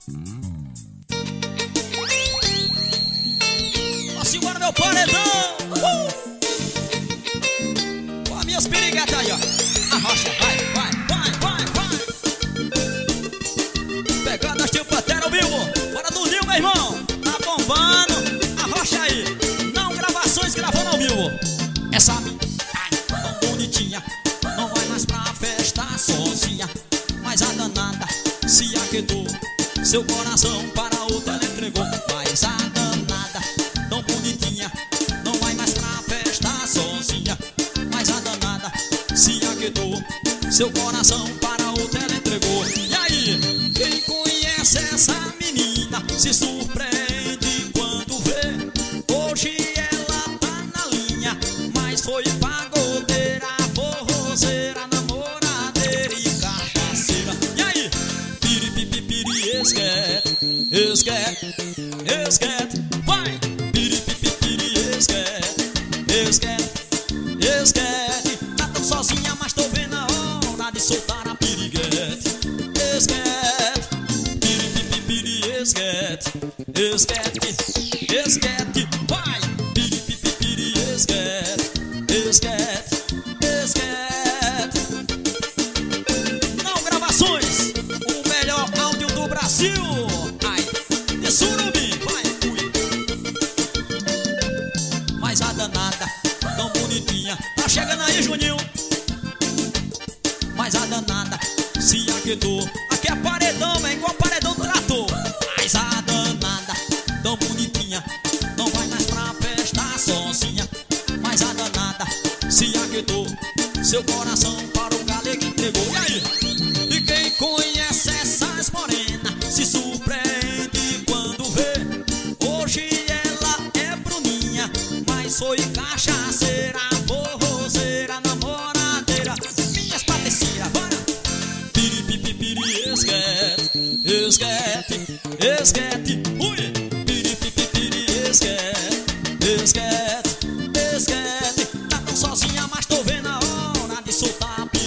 Ó, segura meu paredão. Ó, as minhas piriguetas aí, ó. Arrocha, vai, vai, vai, vai, vai. Pegando as tio Pantera, viu? Bora do Nil, meu irmão. Tá bombando. Arrocha aí. Não gravações, gravando ao vivo. Essa minha, ai, tão bonitinha, não vai mais pra festa sozinha. Mas a danada se aquietou, seu coração para outra ela entregou. Mas a danada, tão bonitinha, não vai mais pra festa sozinha. Mas a danada se aquietou, seu coração para outra ela entregou. E aí, quem conhece essa menina se surpreende quando vê. Hoje ela tá na linha, mas foi pagodeira, forrozeira, namoradeira e cachaceira. E aí, piripipipiri, esquete, esquete, esquete, vai! Piripipipiri, esquete, esquete, esquete. Tá tão sozinha, mas tô vendo a hora de soltar a piriguete. Esquete, piripipipiri, esquete, esquete, esquete, vai! Piripipipiri, esquete, esquete, esquete. Não gravações, o melhor áudio do Brasil. Ai, de Surubim, vai, fui. Mas a danada, tão bonitinha, tá chegando aí, Juninho. Mas a danada se aquietou. Aqui é paredão, é igual paredão do trator. Mas a danada, tão bonitinha, não vai mais pra festa sozinha. Mas a danada se aquietou, seu coração para o galego entregou. E aí? E quem conhece essas morenas se surpreende quando vê. Hoje ela é bruninha, mas foi cachaceira, forrozeira, namoradeira. Minhas pateceiras, bora! Piripipipiri, esquete, esquete, esquete, ui! Piripipipiri, esquete, esquete, esquete. Tá tão sozinha, mas tô vendo a hora de soltar a